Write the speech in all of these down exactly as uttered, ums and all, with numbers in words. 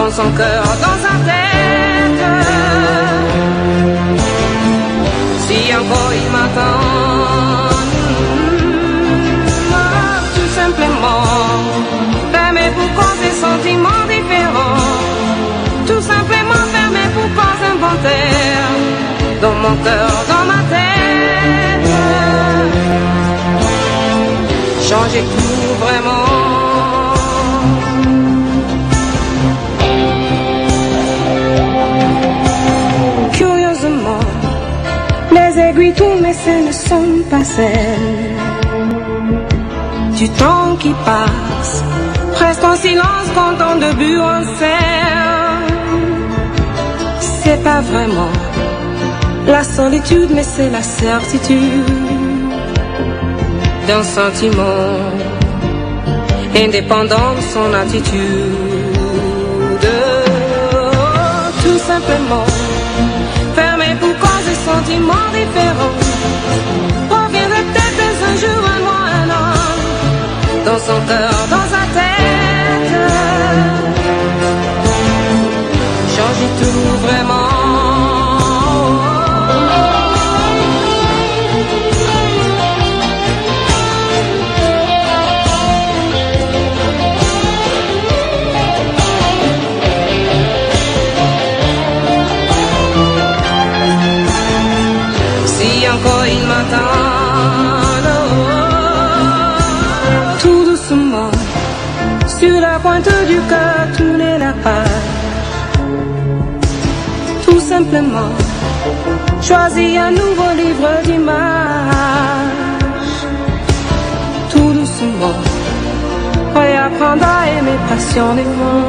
dans son cœur, dans sa tête. Si encore il m'attend, tout simplement, fermez pour causer sentiments différents. Tout simplement fermez pour cause inventaire. Dans mon cœur, dans ma tête. Changer tout vraiment. Curieusement, les aiguilles tournent mais ce ne sont pas celles du temps qui passe, presque en silence quand on début en serre. C'est pas vraiment la solitude, mais c'est la certitude d'un sentiment indépendant de son attitude. Tout simplement, fermé pour cause des sentiments différents. Reviendrait peut-être un jour, un mois, un an, dans son cœur, dans sa tête. Changer tout vraiment. Encore il m'attend, tout doucement, sur la pointe du cœur, tourner la page. Tout simplement, choisir un nouveau livre d'images. Tout doucement, réapprendre à aimer passionnément.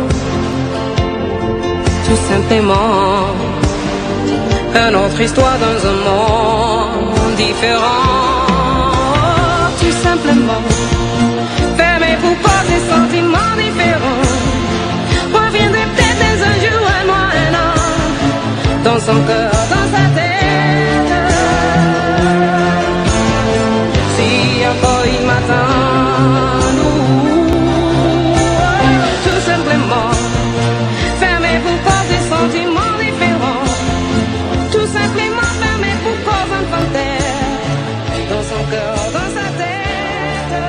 Tout simplement, une autre histoire dans un monde différent. Tout simplement, fermé pour cause des sentiments différents. Reviendrait peut-être un jour, un mois, un an, dans son cœur, dans sa tête. Si encore il m'attend, tout simplement, fermé pour cause des sentiments différents. Tout simplement fermé pour cause infantaire, dans son cœur, dans sa tête.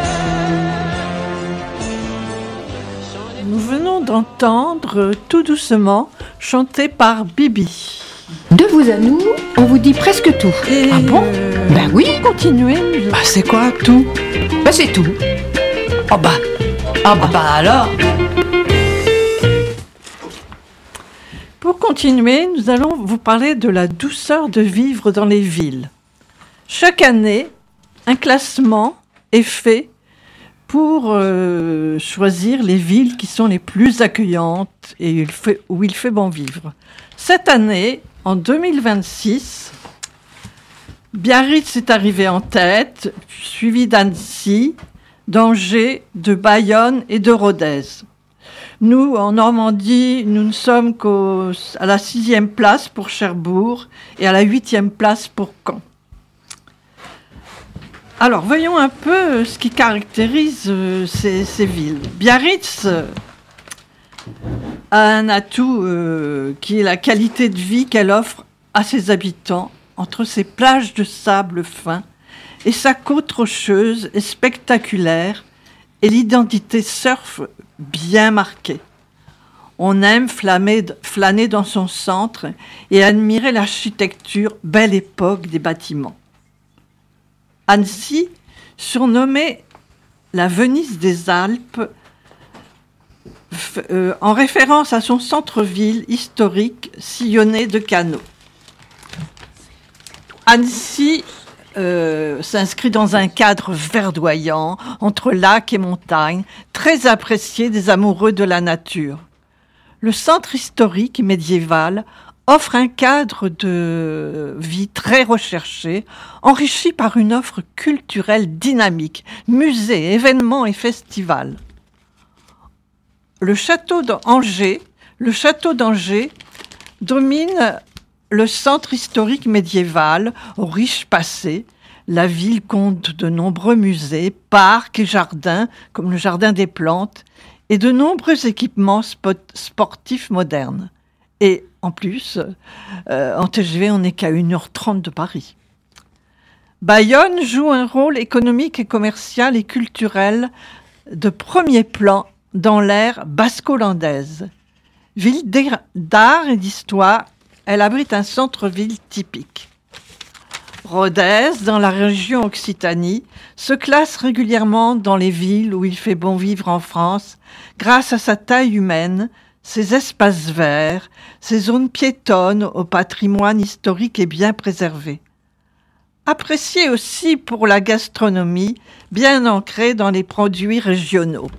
Nous venons d'entendre Tout doucement, chanté par Bibi. De vous à nous, on vous dit presque tout. Et ah bon euh, Ben oui. Continuez. Bah c'est quoi tout? Ben c'est tout. Oh bah, ah bah, bah alors. Pour continuer, nous allons vous parler de la douceur de vivre dans les villes. Chaque année, un classement est fait pour euh, choisir les villes qui sont les plus accueillantes et il fait, où il fait bon vivre. Cette année, en deux mille vingt-six, Biarritz est arrivé en tête, suivi d'Annecy, d'Angers, de Bayonne et de Rodez. Nous, en Normandie, nous ne sommes qu'à la sixième place pour Cherbourg et à la huitième place pour Caen. Alors, voyons un peu ce qui caractérise euh, ces, ces villes. Biarritz euh, a un atout euh, qui est la qualité de vie qu'elle offre à ses habitants entre ses plages de sable fin et sa côte rocheuse et spectaculaire et l'identité surf bien marquée. On aime flâner, flâner dans son centre et admirer l'architecture belle époque des bâtiments. Annecy, surnommée la Venise des Alpes, f- euh, en référence à son centre-ville historique sillonné de canaux. Annecy euh, s'inscrit dans un cadre verdoyant entre lacs et montagnes, très apprécié des amoureux de la nature. Le centre historique médiéval offre un cadre de vie très recherché, enrichi par une offre culturelle dynamique, musées, événements et festivals. Le château d'Angers, le château d'Angers domine le centre historique médiéval au riche passé. La ville compte de nombreux musées, parcs et jardins, comme le Jardin des Plantes, et de nombreux équipements spot- sportifs modernes. Et en plus, euh, en T G V, on n'est qu'à une heure trente de Paris. Bayonne joue un rôle économique et commercial et culturel de premier plan dans l'ère basco-landaise. Ville d'art et d'histoire, elle abrite un centre-ville typique. Rodez, dans la région Occitanie, se classe régulièrement dans les villes où il fait bon vivre en France grâce à sa taille humaine, ses espaces verts, ses zones piétonnes au patrimoine historique et bien préservé. Apprécié aussi pour la gastronomie, bien ancrée dans les produits régionaux.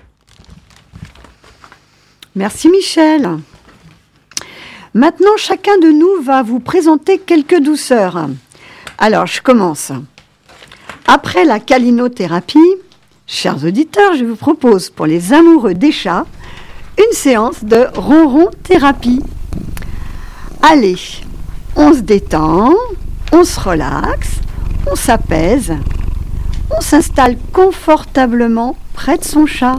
Merci Michel. Maintenant, chacun de nous va vous présenter quelques douceurs. Alors, je commence. Après la calinothérapie, chers auditeurs, je vous propose pour les amoureux des chats une séance de ronron-thérapie. Allez, on se détend, on se relaxe, on s'apaise, on s'installe confortablement près de son chat.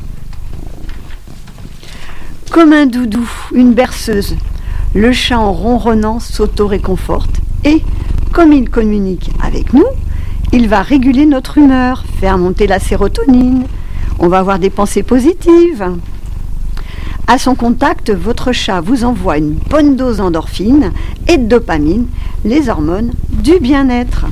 Comme un doudou, une berceuse, le chat en ronronnant s'auto-réconforte et, comme il communique avec nous, il va réguler notre humeur, faire monter la sérotonine, on va avoir des pensées positives. À son contact, votre chat vous envoie une bonne dose d'endorphine et de dopamine, les hormones du bien-être.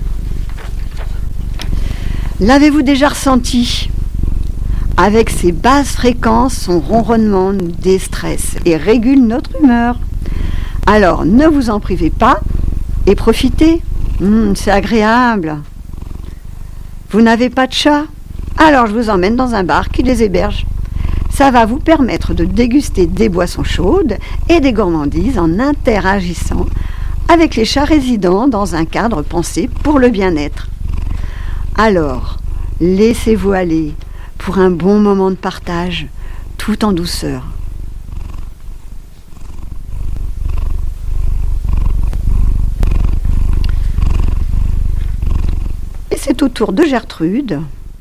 L'avez-vous déjà ressenti ? Avec ses basses fréquences, son ronronnement nous déstresse et régule notre humeur. Alors, ne vous en privez pas et profitez. Mmh, c'est agréable. Vous n'avez pas de chat ? Alors, je vous emmène dans un bar qui les héberge. Ça va vous permettre de déguster des boissons chaudes et des gourmandises en interagissant avec les chats résidents dans un cadre pensé pour le bien-être. Alors, laissez-vous aller pour un bon moment de partage, tout en douceur. Et c'est au tour de Gertrude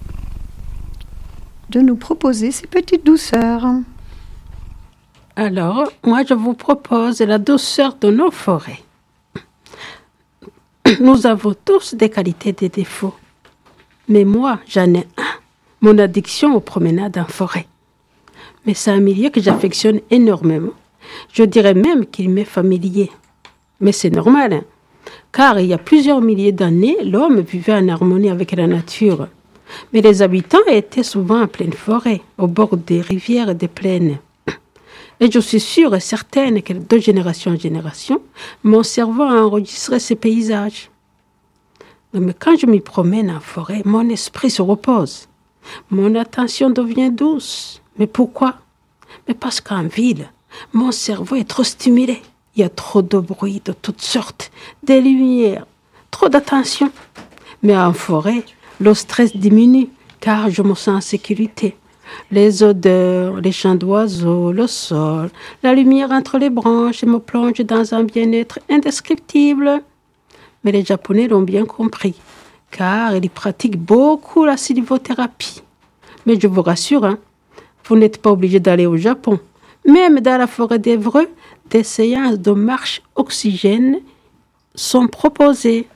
de nous proposer ces petites douceurs. Alors, moi je vous propose la douceur de nos forêts. Nous avons tous des qualités et des défauts. Mais moi, j'en ai un. Mon addiction aux promenades en forêt. Mais c'est un milieu que j'affectionne énormément. Je dirais même qu'il m'est familier. Mais c'est normal, hein, car il y a plusieurs milliers d'années, l'homme vivait en harmonie avec la nature. Mais les habitants étaient souvent en pleine forêt, au bord des rivières et des plaines. Et je suis sûre et certaine que de génération en génération, mon cerveau a enregistré ces paysages. Mais quand je m'y promène en forêt, mon esprit se repose. Mon attention devient douce. Mais pourquoi ? Mais parce qu'en ville, mon cerveau est trop stimulé. Il y a trop de bruit de toutes sortes, des lumières, trop d'attention. Mais en forêt, le stress diminue, car je me sens en sécurité. Les odeurs, les chants d'oiseaux, le sol, la lumière entre les branches me plonge dans un bien-être indescriptible. Mais les Japonais l'ont bien compris, car ils pratiquent beaucoup la sylvothérapie. Mais je vous rassure, hein, vous n'êtes pas obligé d'aller au Japon. Même dans la forêt d'Évreux, des séances de marche oxygène sont proposées.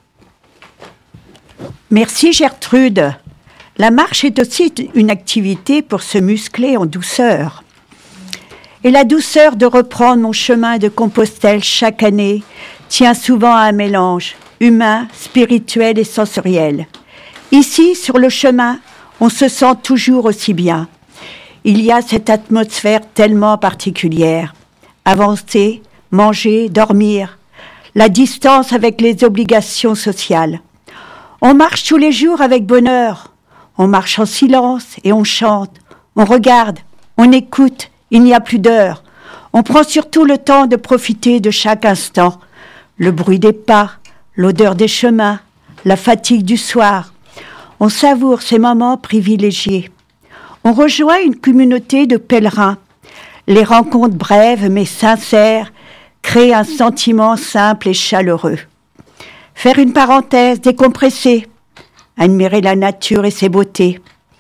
Merci Gertrude. La marche est aussi une activité pour se muscler en douceur. Et la douceur de reprendre mon chemin de Compostelle chaque année tient souvent à un mélange humain, spirituel et sensoriel. Ici, sur le chemin, on se sent toujours aussi bien. Il y a cette atmosphère tellement particulière. Avancer, manger, dormir, la distance avec les obligations sociales. On marche tous les jours avec bonheur. On marche en silence et on chante. On regarde, on écoute, il n'y a plus d'heure. On prend surtout le temps de profiter de chaque instant. Le bruit des pas, l'odeur des chemins, la fatigue du soir. On savoure ces moments privilégiés. On rejoint une communauté de pèlerins. Les rencontres brèves mais sincères créent un sentiment simple et chaleureux. Faire une parenthèse, décompresser, admirer la nature et ses beautés.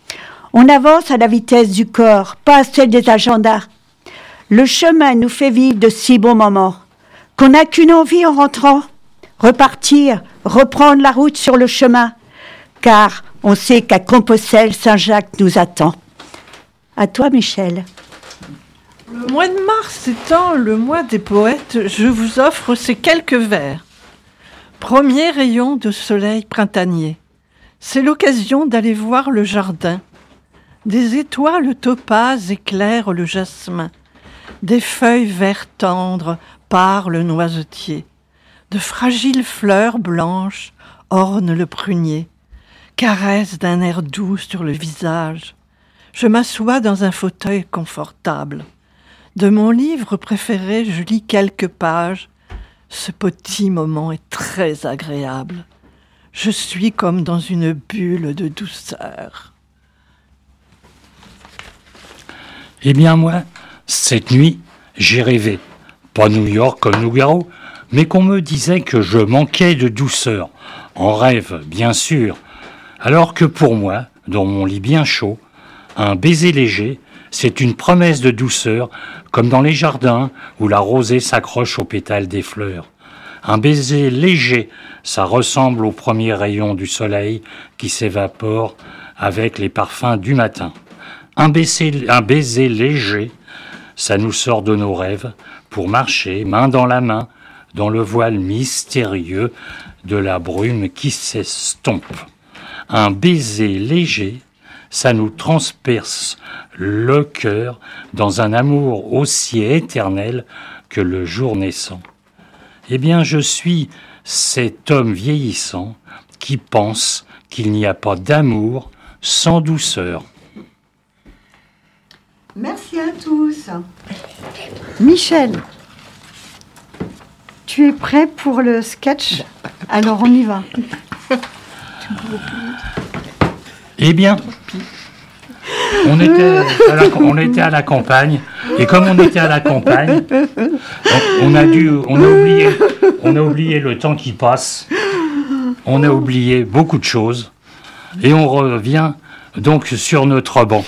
On avance à la vitesse du corps, pas à celle des agendas. Le chemin nous fait vivre de si bons moments qu'on n'a qu'une envie en rentrant, repartir, reprendre la route sur le chemin, car on sait qu'à Compostelle, Saint-Jacques nous attend. À toi, Michel. Le mois de mars étant le mois des poètes, je vous offre ces quelques vers. Premier rayon de soleil printanier. C'est l'occasion d'aller voir le jardin. Des étoiles topazes éclairent le jasmin. Des feuilles vert tendres parent le noisetier. De fragiles fleurs blanches ornent le prunier. Caressent d'un air doux sur le visage. Je m'assois dans un fauteuil confortable. De mon livre préféré, je lis quelques pages. Ce petit moment est très agréable. Je suis comme dans une bulle de douceur. Eh bien moi, cette nuit, j'ai rêvé, pas New York comme Nougaro, mais qu'on me disait que je manquais de douceur. En rêve, bien sûr. Alors que pour moi, dans mon lit bien chaud, un baiser léger, c'est une promesse de douceur, comme dans les jardins où la rosée s'accroche aux pétales des fleurs. Un baiser léger, ça ressemble au premier rayon du soleil qui s'évapore avec les parfums du matin. Un baiser, un baiser léger, ça nous sort de nos rêves pour marcher main dans la main dans le voile mystérieux de la brume qui s'estompe. Un baiser léger, ça nous transperce le cœur dans un amour aussi éternel que le jour naissant. Eh bien, je suis cet homme vieillissant qui pense qu'il n'y a pas d'amour sans douceur. Merci à tous. Michel, tu es prêt pour le sketch? Alors on y va. Eh bien, on était, à la, on était à la campagne, et comme on était à la campagne, on, on a dû, on a oublié, on a oublié le temps qui passe, on a oublié beaucoup de choses, et on revient donc sur notre banc.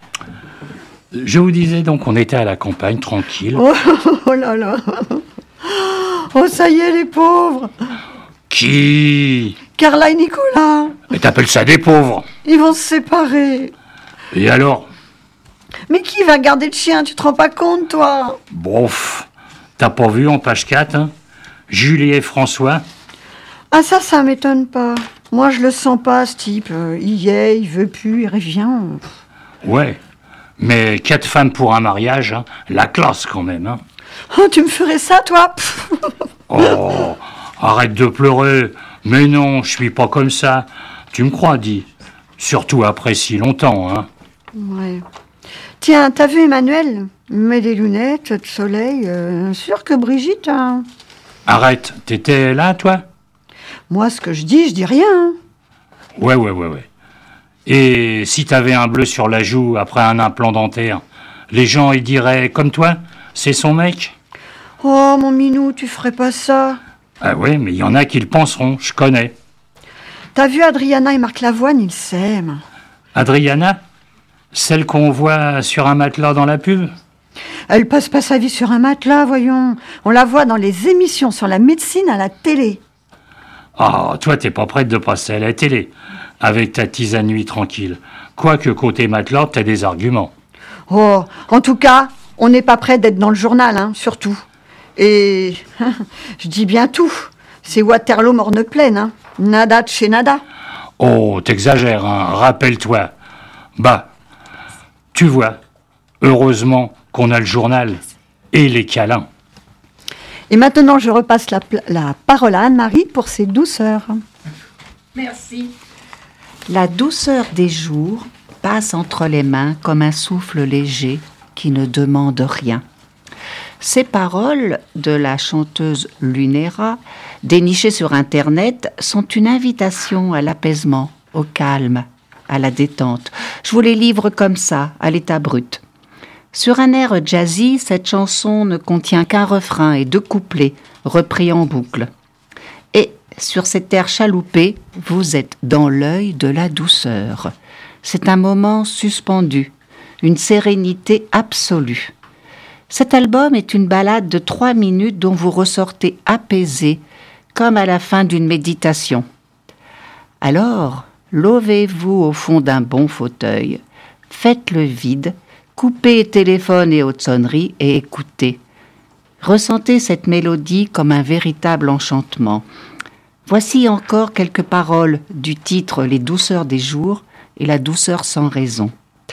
Je vous disais donc, on était à la campagne, tranquille. Oh, oh là là. Oh, ça y est, les pauvres. Qui? Carla et Nicolas. Mais t'appelles ça des pauvres? Ils vont se séparer. Et alors? Mais qui va garder le chien? Tu te rends pas compte, toi? Bof, t'as pas vu en page quatre, hein? Julie et François? Ah ça, ça m'étonne pas. Moi, je le sens pas, ce type. Euh, il y est, il veut plus, il revient. Ouais, mais quatre femmes pour un mariage, hein? La classe quand même, hein? Oh, tu me ferais ça, toi? Oh, arrête de pleurer. Mais non, je suis pas comme ça. Tu me crois, dis. Surtout après si longtemps, hein? Ouais. Tiens, t'as vu Emmanuel? Mets des lunettes de soleil. Euh, sûr que Brigitte... Hein. Arrête, t'étais là, toi? Moi, ce que je dis, je dis rien. Hein. Ouais, ouais, ouais, ouais. Et si t'avais un bleu sur la joue après un implant dentaire, les gens, ils diraient, comme toi, c'est son mec? Oh, mon minou, tu ferais pas ça. Ah ouais, mais il y en a qui le penseront, je connais. T'as vu Adriana et Marc Lavoine, ils s'aiment. Adriana? Celle qu'on voit sur un matelas dans la pub? Elle passe pas sa vie sur un matelas, voyons. On la voit dans les émissions sur la médecine à la télé. Ah, oh, toi, t'es pas prête de passer à la télé, avec ta tisane nuit tranquille. Quoique côté matelas, t'as des arguments. Oh, en tout cas, on n'est pas prêt d'être dans le journal, hein, surtout. Et je dis bien tout. C'est Waterloo morne pleine, hein. Nada de chez nada. Oh, t'exagères, hein. Rappelle-toi. Bah, tu vois, heureusement qu'on a le journal et les câlins. Et maintenant, je repasse la, la parole à Anne-Marie pour ses douceurs. Merci. La douceur des jours passe entre les mains comme un souffle léger qui ne demande rien. Ces paroles de la chanteuse Lunera, dénichées sur Internet, sont une invitation à l'apaisement, au calme, à la détente. Je vous les livre comme ça, à l'état brut. Sur un air jazzy, cette chanson ne contient qu'un refrain et deux couplets, repris en boucle. Et sur cet air chaloupé, vous êtes dans l'œil de la douceur. C'est un moment suspendu, une sérénité absolue. Cet album est une ballade de trois minutes dont vous ressortez apaisé, comme à la fin d'une méditation. Alors, levez-vous au fond d'un bon fauteuil, faites le vide, coupez téléphone et haute sonnerie et écoutez. Ressentez cette mélodie comme un véritable enchantement. Voici encore quelques paroles du titre « Les douceurs des jours » et « La douceur sans raison ».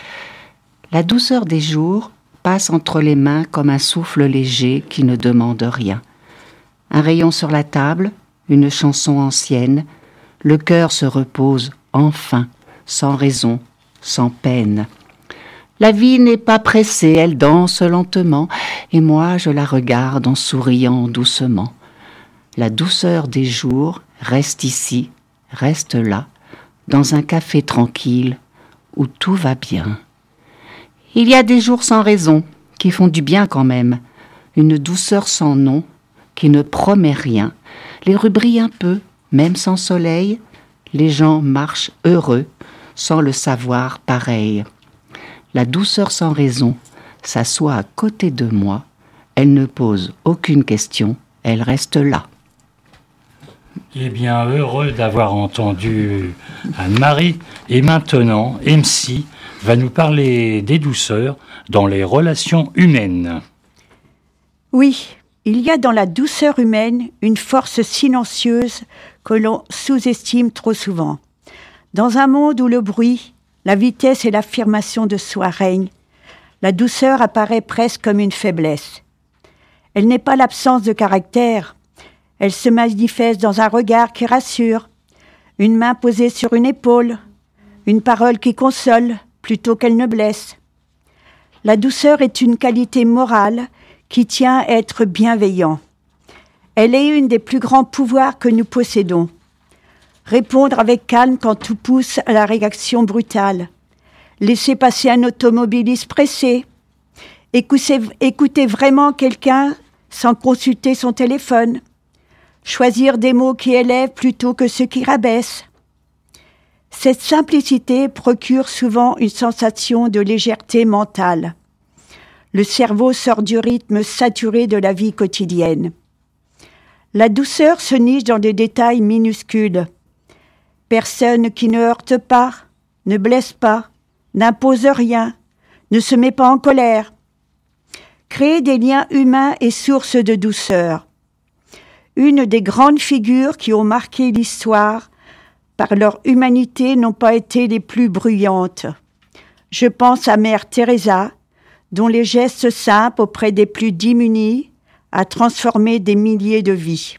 La douceur des jours passe entre les mains comme un souffle léger qui ne demande rien. Un rayon sur la table, une chanson ancienne, le cœur se repose enfin, sans raison, sans peine. La vie n'est pas pressée, elle danse lentement, et moi je la regarde en souriant doucement. La douceur des jours reste ici, reste là, dans un café tranquille où tout va bien. Il y a des jours sans raison, qui font du bien quand même, une douceur sans nom, qui ne promet rien. Les rues brillent un peu, même sans soleil, les gens marchent heureux, sans le savoir pareil. La douceur sans raison s'assoit à côté de moi, elle ne pose aucune question, elle reste là. Eh bien, heureux d'avoir entendu Anne-Marie. Et maintenant, M C va nous parler des douceurs dans les relations humaines. Oui, il y a dans la douceur humaine une force silencieuse que l'on sous-estime trop souvent. Dans un monde où le bruit, la vitesse et l'affirmation de soi règnent, la douceur apparaît presque comme une faiblesse. Elle n'est pas l'absence de caractère, elle se manifeste dans un regard qui rassure, une main posée sur une épaule, une parole qui console plutôt qu'elle ne blesse. La douceur est une qualité morale qui tient à être bienveillant. Elle est une des plus grands pouvoirs que nous possédons. Répondre avec calme quand tout pousse à la réaction brutale. Laisser passer un automobiliste pressé. Écouter, écouter vraiment quelqu'un sans consulter son téléphone. Choisir des mots qui élèvent plutôt que ceux qui rabaissent. Cette simplicité procure souvent une sensation de légèreté mentale. Le cerveau sort du rythme saturé de la vie quotidienne. La douceur se niche dans des détails minuscules. Personne qui ne heurte pas, ne blesse pas, n'impose rien, ne se met pas en colère. Créer des liens humains est source de douceur. Une des grandes figures qui ont marqué l'histoire par leur humanité n'ont pas été les plus bruyantes. Je pense à Mère Teresa, dont les gestes simples auprès des plus démunis a transformé des milliers de vies.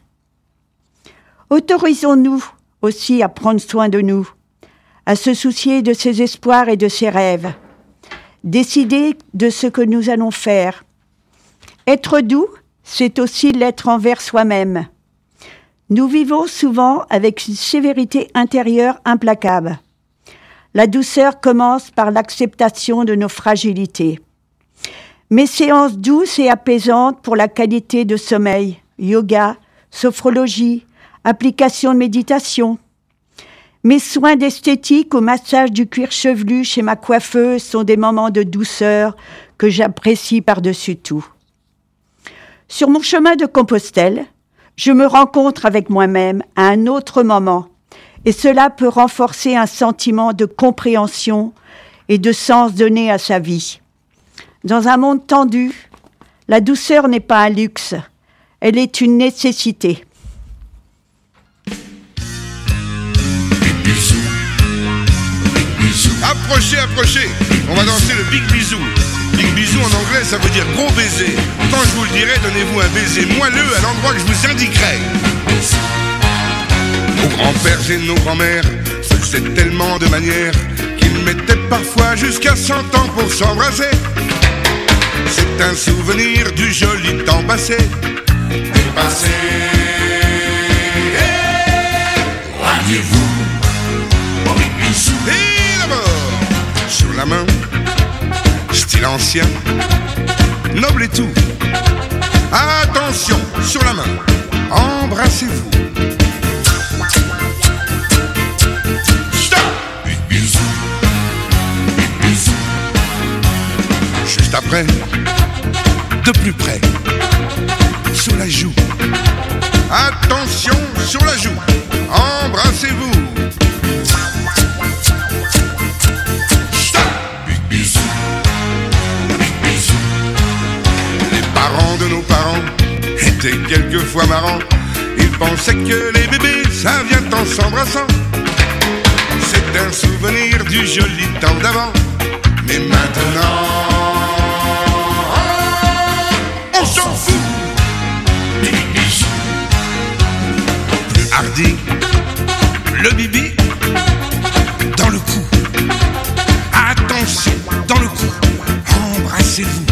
Autorisons-nous aussi à prendre soin de nous, à se soucier de ses espoirs et de ses rêves, décider de ce que nous allons faire. Être doux, c'est aussi l'être envers soi-même. Nous vivons souvent avec une sévérité intérieure implacable. La douceur commence par l'acceptation de nos fragilités. Mes séances douces et apaisantes pour la qualité de sommeil, yoga, sophrologie, application de méditation. Mes soins d'esthétique au massage du cuir chevelu chez ma coiffeuse sont des moments de douceur que j'apprécie par-dessus tout. Sur mon chemin de Compostelle, je me rencontre avec moi-même à un autre moment, et cela peut renforcer un sentiment de compréhension et de sens donné à sa vie. Dans un monde tendu, la douceur n'est pas un luxe, elle est une nécessité. Approchez, approchez, on va danser le Big Bisou. Big Bisou en anglais ça veut dire gros baiser. Quand je vous le dirai, donnez-vous un baiser moelleux à l'endroit que je vous indiquerai. Nos grands-pères et nos grands-mères faisaient tellement de manières qu'ils mettaient parfois jusqu'à cent ans pour s'embrasser. C'est un souvenir du joli temps passé. Dépassé. Ramenez-vous au Big Bisou. Et d'abord, sur la main, style ancien, noble et tout. Attention, sur la main, embrassez-vous. Stop! Big Bisou, joue, embrassez-vous. Big bisou, big bisou. Les parents de nos parents étaient quelquefois marrants. Ils pensaient que les bébés, ça vient en s'embrassant. C'est un souvenir du joli temps d'avant. Mais maintenant, on s'en fout. Plus hardi, le bibi dans le cou. Attention, dans le cou, embrassez-vous.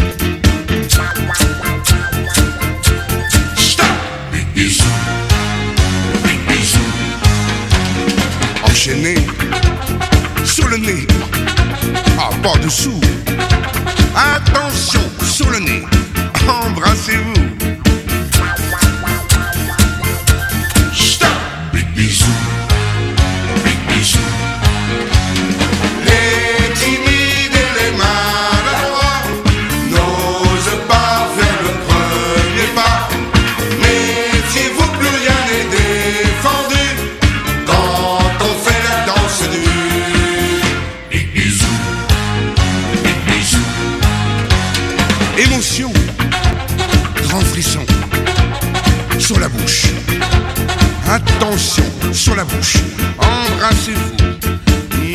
Stop. Big bisou, big bisou. Enchaîné sur le nez. Ah, pas dessous. Attention, sur le nez. Embrassez-vous. Stop. Big bisou. Big bisou. Les timides et les maladroits n'osent pas faire le premier pas. Méfiez-vous, plus rien n'est défendu quand on fait la danse du Big bisou. Émotion, grand frisson, sur la bouche. Attention, sur la bouche. Embrassez-vous. Mmh.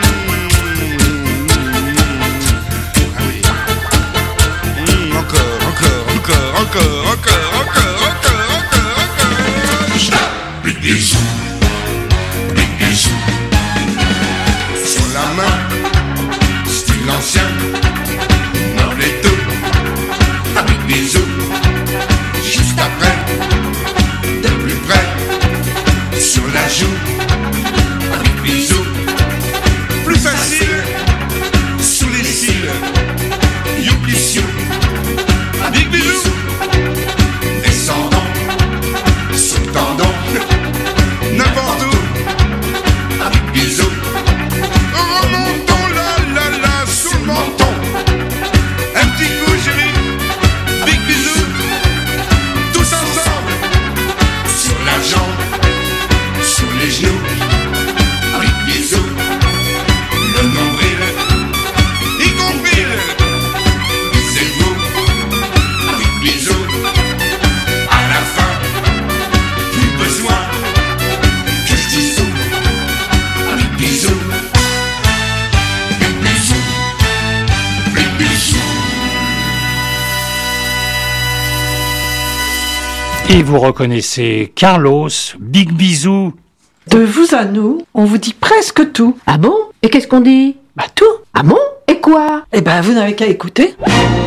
Ah oui. Mmh, encore, encore, encore, encore, encore, encore, encore, encore, encore. Stop. Big bisou, big bisou. Sur la main, style ancien. Bisous, juste après, de plus près, sur la joue, avec bisous, plus facile, sur les cils, youpi siou, avec bisous, descendons, sur le tendon, n'importe où, avec bisous, remontons là, là, là, sur le menton, un petit coup chéri. Sur les genoux, avec bisous, le nombril, y compris le bisez-vous, avec bisous, à la fin, plus besoin que je dise tout, avec bisous, avec bisous, avec bisous. Et vous reconnaissez Carlos, Big Bisou. De vous à nous, on vous dit presque tout. Ah bon? Et qu'est-ce qu'on dit? Bah tout. Ah bon? Et quoi? Eh ben vous n'avez qu'à écouter.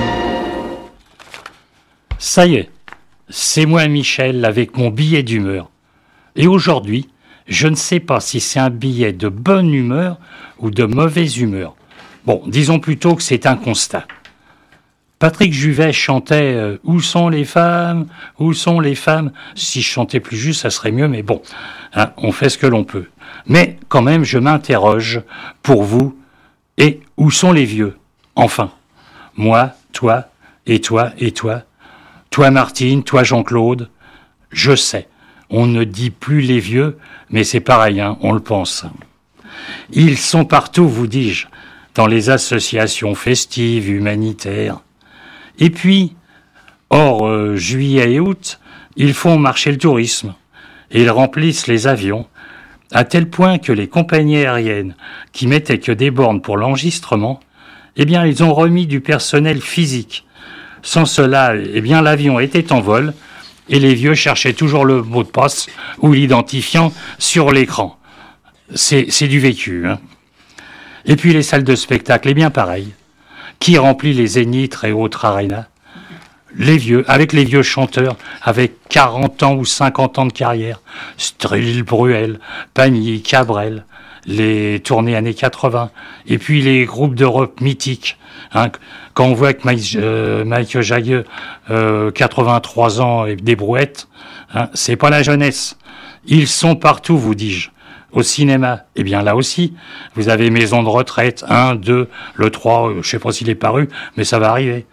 Ça y est, c'est moi Michel avec mon billet d'humeur. Et aujourd'hui, je ne sais pas si c'est un billet de bonne humeur ou de mauvaise humeur. Bon, disons plutôt que c'est un constat. Patrick Juvet chantait euh, « Où sont les femmes ? Où sont les femmes ?» Si je chantais plus juste, ça serait mieux, mais bon, hein, on fait ce que l'on peut. Mais quand même, je m'interroge pour vous, et où sont les vieux ? Enfin, moi, toi, et toi, et toi, toi Martine, toi Jean-Claude, je sais, on ne dit plus les vieux, mais c'est pareil, hein, on le pense. Ils sont partout, vous dis-je, dans les associations festives, humanitaires. Et puis, hors euh, juillet et août, ils font marcher le tourisme et ils remplissent les avions, à tel point que les compagnies aériennes qui mettaient que des bornes pour l'enregistrement, eh bien, ils ont remis du personnel physique. Sans cela, eh bien, l'avion était en vol et les vieux cherchaient toujours le mot de passe ou l'identifiant sur l'écran. C'est, c'est du vécu, hein. Et puis les salles de spectacle, eh bien pareil. Qui remplit les zéniths et autres arénas ? Les vieux, avec les vieux chanteurs, avec quarante ans ou cinquante ans de carrière. Stril, Bruel, Pagny, Cabrel, les tournées années quatre-vingts. Et puis les groupes de rock mythiques. Hein, quand on voit que Mike, euh, Mike Jagger, euh, quatre-vingt-trois ans et des brouettes, hein, c'est pas la jeunesse. Ils sont partout, vous dis-je. Au cinéma, eh bien là aussi, vous avez Maison de retraite, un, deux, le trois, je sais pas s'il est paru, mais ça va arriver.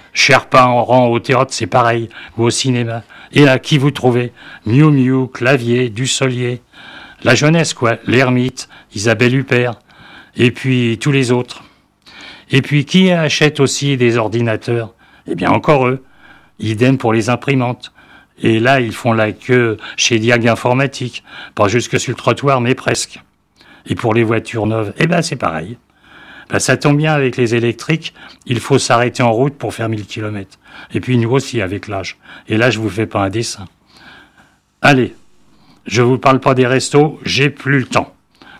Sherpa en rang au théâtre, c'est pareil, ou au cinéma. Et là, qui vous trouvez? Miu Miu, Clavier, Dussolier. La jeunesse, quoi. L'Ermite, Isabelle Huppert. Et puis, tous les autres. Et puis, qui achète aussi des ordinateurs? Eh bien, encore eux. Idem pour les imprimantes. Et là, ils font la queue chez Diag Informatique. Pas jusque sur le trottoir, mais presque. Et pour les voitures neuves, eh ben, c'est pareil. Ben, ça tombe bien avec les électriques, il faut s'arrêter en route pour faire mille kilomètres. Et puis nous aussi avec l'âge. Et là, je vous fais pas un dessin. Allez, je vous parle pas des restos, j'ai plus le temps.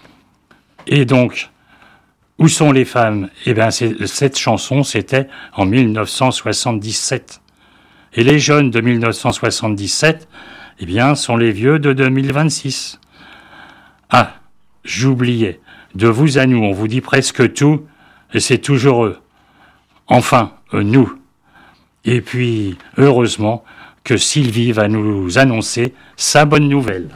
Et donc, où sont les femmes? Eh bien, cette chanson, c'était en mille neuf cent soixante-dix-sept. Et les jeunes de mille neuf cent soixante-dix-sept, eh bien, sont les vieux de deux mille vingt-six. Ah, j'oubliais. De vous à nous, on vous dit presque tout, et c'est toujours eux. Enfin, euh, nous. Et puis, heureusement, que Sylvie va nous annoncer sa bonne nouvelle.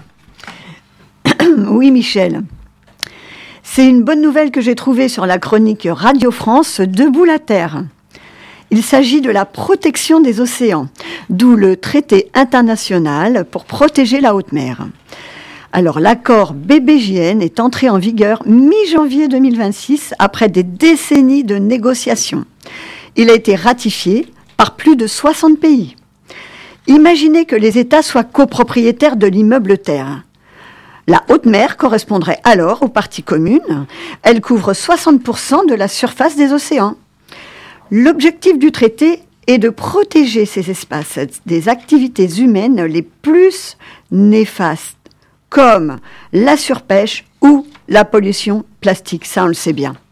Oui, Michel. C'est une bonne nouvelle que j'ai trouvée sur la chronique Radio France Debout la Terre. Il s'agit de la protection des océans, d'où le traité international pour protéger la haute mer. Alors, l'accord B B J N est entré en vigueur mi-janvier deux mille vingt-six, après des décennies de négociations. Il a été ratifié par plus de soixante pays. Imaginez que les États soient copropriétaires de l'immeuble Terre. La haute mer correspondrait alors aux parties communes. Elle couvre soixante pour cent de la surface des océans. L'objectif du traité est de protéger ces espaces des activités humaines les plus néfastes, comme la surpêche ou la pollution plastique, ça on le sait bien.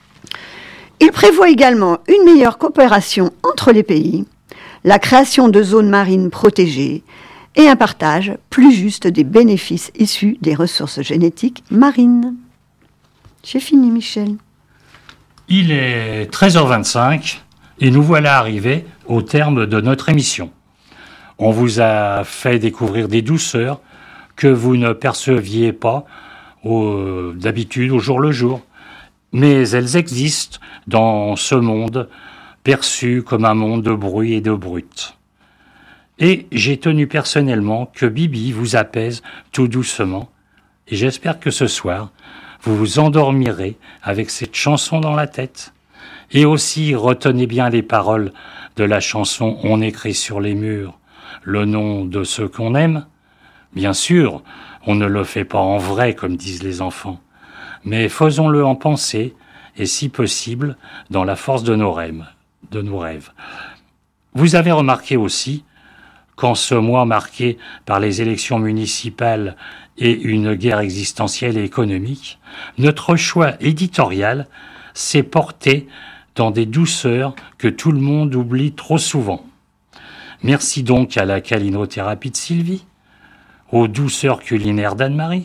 Il prévoit également une meilleure coopération entre les pays, la création de zones marines protégées et un partage plus juste des bénéfices issus des ressources génétiques marines. J'ai fini, Michel. Il est treize heures vingt-cinq et nous voilà arrivés au terme de notre émission. On vous a fait découvrir des douceurs que vous ne perceviez pas au, d'habitude au jour le jour. Mais elles existent dans ce monde perçu comme un monde de bruit et de brut. Et j'ai tenu personnellement que Bibi vous apaise tout doucement, et j'espère que ce soir, vous vous endormirez avec cette chanson dans la tête. Et aussi, retenez bien les paroles de la chanson « On écrit sur les murs le nom de ceux qu'on aime ». Bien sûr, on ne le fait pas en vrai, comme disent les enfants, mais faisons-le en pensée, et si possible, dans la force de nos rêves. De nos rêves. Vous avez remarqué aussi qu'en ce mois marqué par les élections municipales et une guerre existentielle et économique, notre choix éditorial s'est porté dans des douceurs que tout le monde oublie trop souvent. Merci donc à la calinothérapie de Sylvie, aux douceurs culinaires d'Anne-Marie.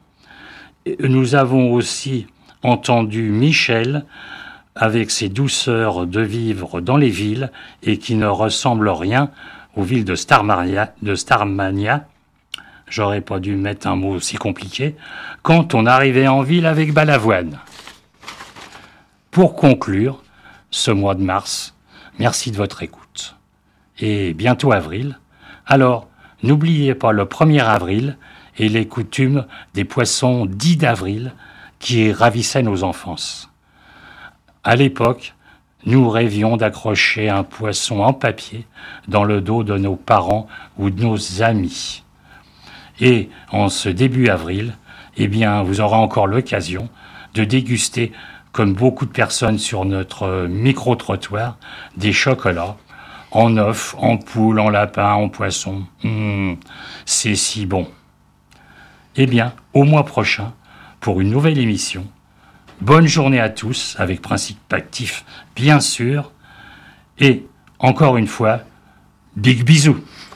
Nous avons aussi entendu Michel avec ses douceurs de vivre dans les villes et qui ne ressemblent rien aux villes de Starmania, de Starmania. J'aurais pas dû mettre un mot aussi compliqué, quand on arrivait en ville avec Balavoine. Pour conclure ce mois de mars, merci de votre écoute. Et bientôt avril. Alors, n'oubliez pas le premier avril et les coutumes des poissons dits d'avril qui ravissaient nos enfances. À l'époque, nous rêvions d'accrocher un poisson en papier dans le dos de nos parents ou de nos amis. Et en ce début avril, eh bien, vous aurez encore l'occasion de déguster, comme beaucoup de personnes sur notre micro-trottoir, des chocolats en œuf, en poule, en lapin, en poisson. Mmh, c'est si bon. Eh bien, au mois prochain, pour une nouvelle émission. Bonne journée à tous, avec Principe Actif, bien sûr. Et, encore une fois, big bisous.